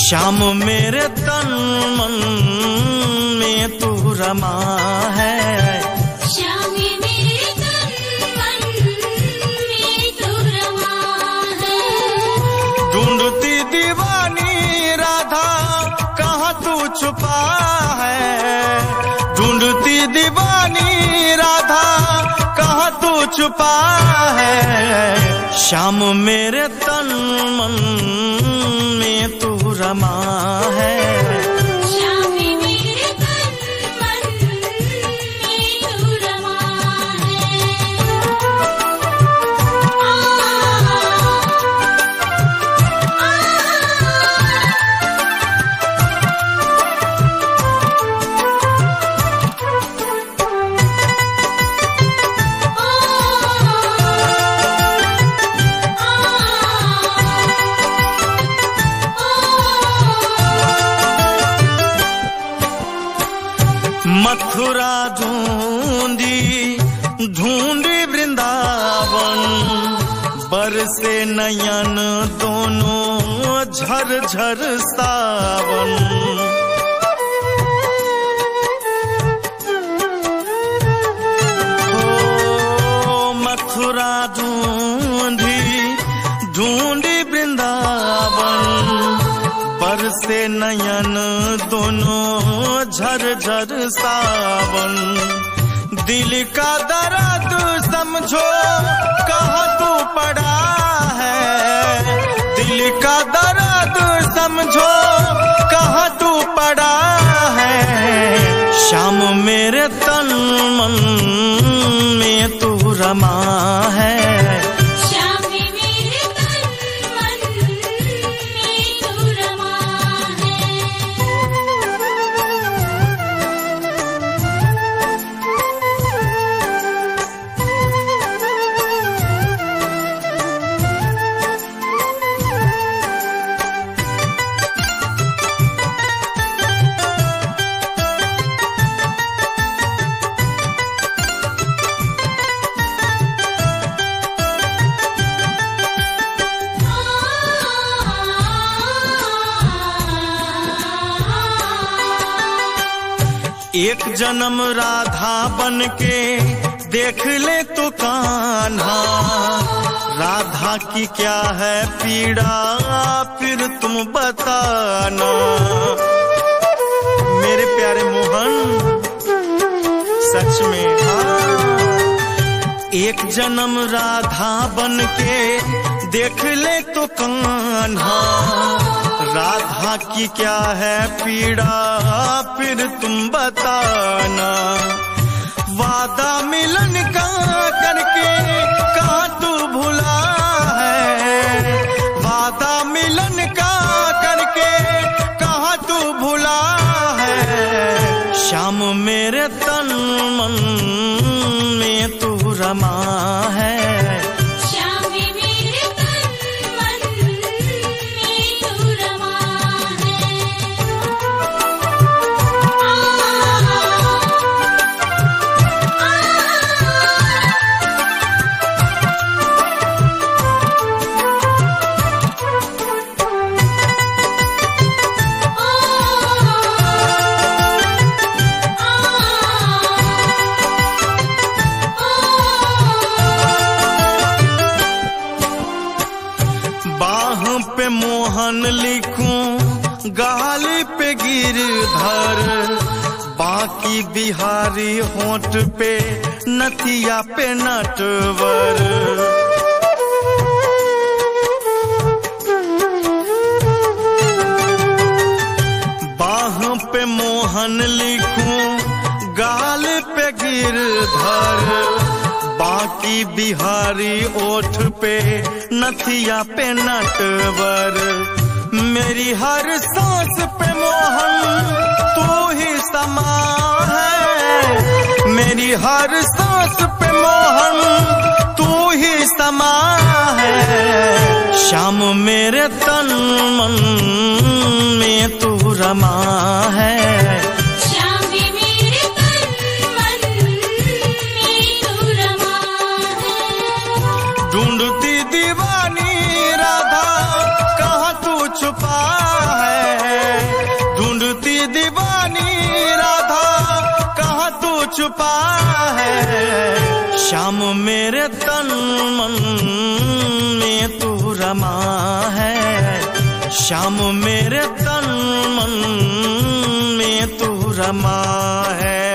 श्याम मेरे तन मन में तू रमा है, श्याम मेरे तन मन में तू रमा है। ढूंढती दीवानी राधा कहाँ तू छुपा है, ढूंढती दीवानी राधा कहाँ तू छुपा है। श्याम मेरे तन मन में तू रमा है, श्याम मेरे तन मन में तू रमा है। मथुरा ढूंढी ढूंढी वृंदावन, बरसे नयन दोनों झर झर सावन। ओ मथुरा ढूंढी ढूंढी वृंदावन, बरसे नयन दोनों झर झर सावन। दिल का दर्द समझो कहाँ तू पड़ा है, दिल का दर्द समझो कहाँ तू पड़ा है। श्याम मेरे तन मन में तू रमा है, एक जन्म राधा बन के देख ले तो कान्हा, राधा की क्या है पीड़ा फिर तुम बताना। मेरे प्यारे मोहन सच में एक जन्म राधा बन के देख ले तो कान्हा, राधा की क्या है पीड़ा फिर तुम बताना। वादा मिलन का करके कहाँ तू भुला है, वादा मिलन का करके कहाँ तू भुला है। श्याम मेरे तन मन में तू रमा है, मोहन लिखूं गाली पे गिरधर, बाकी बिहारी होंठ पे नथिया पे नटवर। बाह पे मोहन लिखूं गाल पे गिरधर, बाकी बिहारी ओठ पे नथिया पे नटवर। मेरी हर सांस पे मोहन तू ही समा है, मेरी हर सांस पे मोहन तू ही समा है। श्याम मेरे तन मन में तू रमा है, ढूंढती दीवानी राधा कहाँ तू छुपा है, कृपा है, श्याम मेरे तन मन में तू रमा है, श्याम मेरे तन मन में तू रमा है।